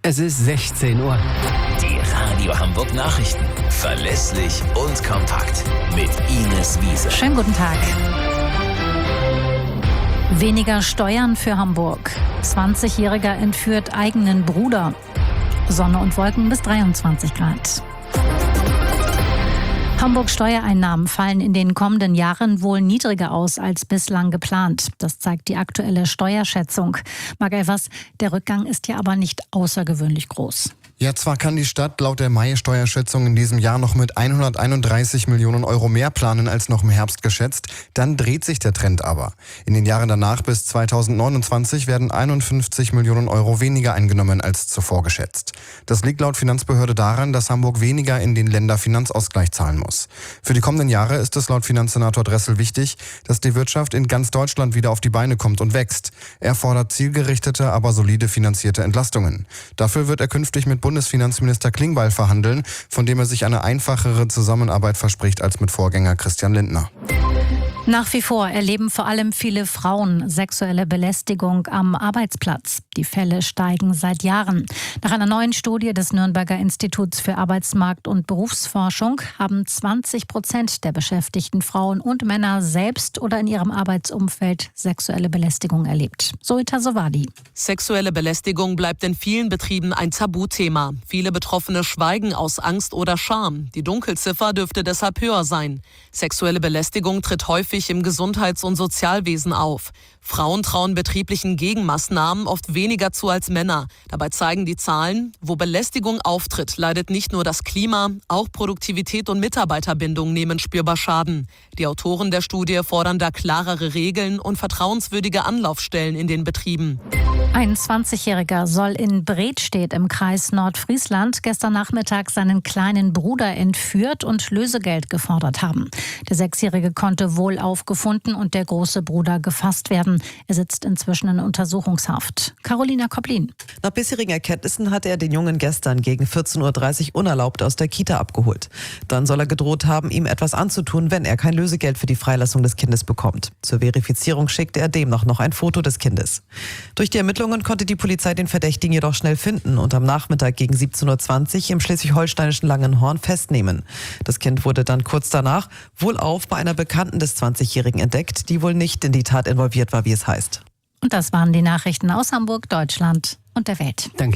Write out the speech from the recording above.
Es ist 16 Uhr. Die Radio Hamburg Nachrichten. Verlässlich und kompakt. Mit Ines Wiese. Schönen guten Tag. Weniger Steuern für Hamburg. 20-Jähriger entführt eigenen Bruder. Sonne und Wolken bis 23 Grad. Hamburgs Steuereinnahmen fallen in den kommenden Jahren wohl niedriger aus als bislang geplant. Das zeigt die aktuelle Steuerschätzung. Marc Elvers, der Rückgang ist ja aber nicht außergewöhnlich groß. Ja, zwar kann die Stadt laut der Mai-Steuerschätzung in diesem Jahr noch mit 131 Millionen Euro mehr planen als noch im Herbst geschätzt. Dann dreht sich der Trend aber. In den Jahren danach bis 2029 werden 51 Millionen Euro weniger eingenommen als zuvor geschätzt. Das liegt laut Finanzbehörde daran, dass Hamburg weniger in den Länderfinanzausgleich zahlen muss. Für die kommenden Jahre ist es laut Finanzsenator Dressel wichtig, dass die Wirtschaft in ganz Deutschland wieder auf die Beine kommt und wächst. Er fordert zielgerichtete, aber solide finanzierte Entlastungen. Dafür wird er künftig mit Bundesfinanzminister Klingbeil verhandeln, von dem er sich eine einfachere Zusammenarbeit verspricht als mit Vorgänger Christian Lindner. Nach wie vor erleben vor allem viele Frauen sexuelle Belästigung am Arbeitsplatz. Die Fälle steigen seit Jahren. Nach einer neuen Studie des Nürnberger Instituts für Arbeitsmarkt- und Berufsforschung haben 20% der beschäftigten Frauen und Männer selbst oder in ihrem Arbeitsumfeld sexuelle Belästigung erlebt. Zoita Sowadi. Sexuelle Belästigung bleibt in vielen Betrieben ein Tabuthema. Viele Betroffene schweigen aus Angst oder Scham. Die Dunkelziffer dürfte deshalb höher sein. Sexuelle Belästigung tritt häufig im Gesundheits- und Sozialwesen auf. Frauen trauen betrieblichen Gegenmaßnahmen oft weniger zu als Männer. Dabei zeigen die Zahlen, wo Belästigung auftritt, leidet nicht nur das Klima, auch Produktivität und Mitarbeiterbindung nehmen spürbar Schaden. Die Autoren der Studie fordern da klarere Regeln und vertrauenswürdige Anlaufstellen in den Betrieben. Ein 20-Jähriger soll in Bredstedt im Kreis Nordfriesland gestern Nachmittag seinen kleinen Bruder entführt und Lösegeld gefordert haben. Der 6-Jährige konnte wohlauf gefunden und der große Bruder gefasst werden. Er sitzt inzwischen in Untersuchungshaft. Carolina Koplin. Nach bisherigen Erkenntnissen hat er den Jungen gestern gegen 14.30 Uhr unerlaubt aus der Kita abgeholt. Dann soll er gedroht haben, ihm etwas anzutun, wenn er kein Lösegeld für die Freilassung des Kindes bekommt. Zur Verifizierung schickte er demnach noch ein Foto des Kindes. Durch die Ermittlungen konnte die Polizei den Verdächtigen jedoch schnell finden und am Nachmittag gegen 17.20 Uhr im schleswig-holsteinischen Langenhorn festnehmen. Das Kind wurde dann kurz danach wohlauf bei einer Bekannten des 20-Jährigen entdeckt, die wohl nicht in die Tat involviert war, wie es heißt. Und das waren die Nachrichten aus Hamburg, Deutschland und der Welt. Danke.